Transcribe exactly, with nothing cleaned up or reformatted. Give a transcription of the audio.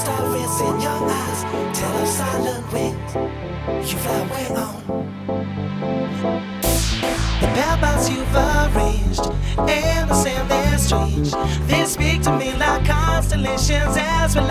starlets in your eyes tell of silent wings. You fly way on. The pebbles you've arranged and the sand that's strange, they speak to me like constellations as we